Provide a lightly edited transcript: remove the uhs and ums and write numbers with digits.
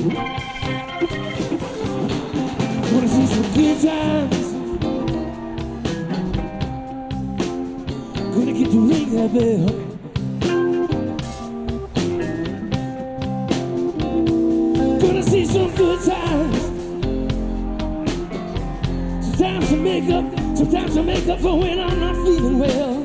Wanna see some good times. Gonna get to ring that bell. Gonna see some good times. Sometimes I make up for when I'm not feeling well.